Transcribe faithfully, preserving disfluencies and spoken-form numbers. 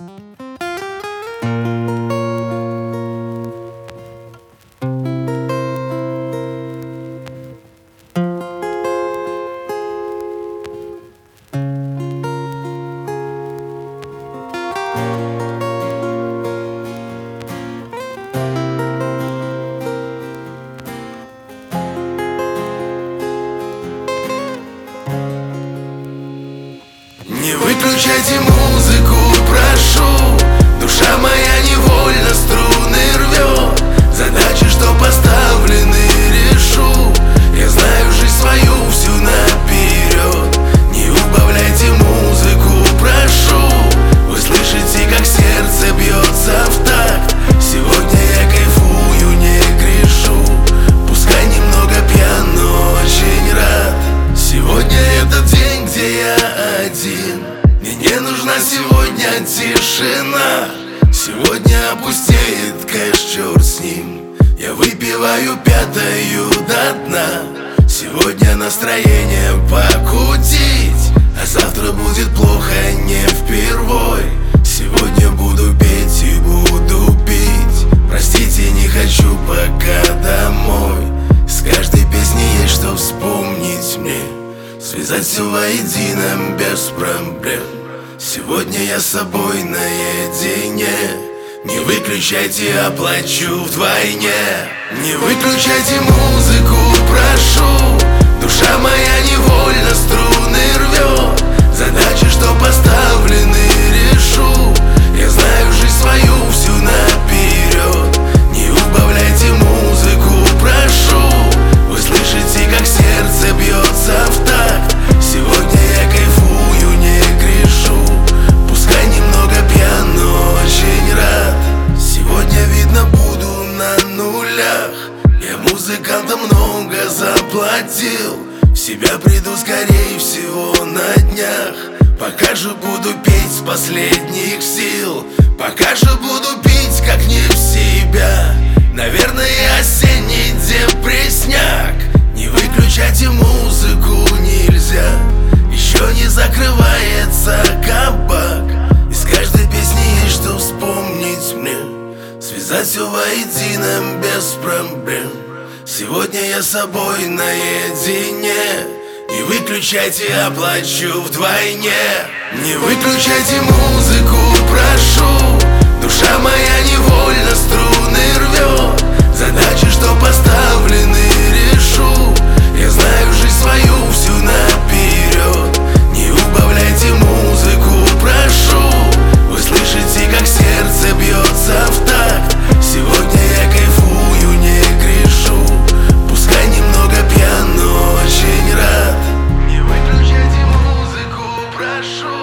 Не выключайте музыку, прошу. Душа моя невольно струны рвет. Задачи, что поставлены, решу. Я знаю жизнь свою всю наперед. Не убавляйте музыку, прошу. Вы слышите, как сердце бьется в такт. Сегодня я кайфую, не грешу. Пускай немного пьян, но очень рад. Сегодня этот день, где я один. Мне не нужна сегодня тишина. Сегодня опустеет кэш, черт с ним. Я выпиваю пятою до дна. Сегодня настроение покутить, а завтра будет плохо не впервой. Сегодня буду петь и буду пить. Простите, не хочу пока домой. С каждой песни есть что вспомнить мне. Связать все воедино без проблем. Сегодня я с собой наедине. Не выключайте, оплачу вдвойне. Не выключайте музыку, прошу. Душа моя невольно струны рвет. Задачи, что поставлены, решу. Я знаю жизнь свою всю наперед. Не убавляйте музыку, прошу. Вы слышите, как сердце бьется в такт. Сегодня я кайфую, не грешу. Пускай немного пьян, но очень рад. Сегодня, видно, буду на нулях. Я музыкантам много заплатил. В себя приду, скорее всего, на днях. Пока же буду петь с последних сил. Пока же буду пить, как не в себя. Наверное, осенний депрессняк. Не выключайте музыку, нельзя. Еще не закрывается кабак. Из каждой песни есть что вспомнить мне. Связать все воедино без проблем. Сегодня я с собой наедине. Не выключайте, оплачу вдвойне. Не выключайте музыку, прошу. Душа моя невольно струны рвет. Задачи, что поставлены, решу. Я знаю жизнь свою всю наперед. Не убавляйте музыку, прошу. Вы слышите, как сердце бьется в такт. Сегодня я кайфую, не грешу. Пускай немного пьян, но очень рад. Не выключайте музыку, прошу.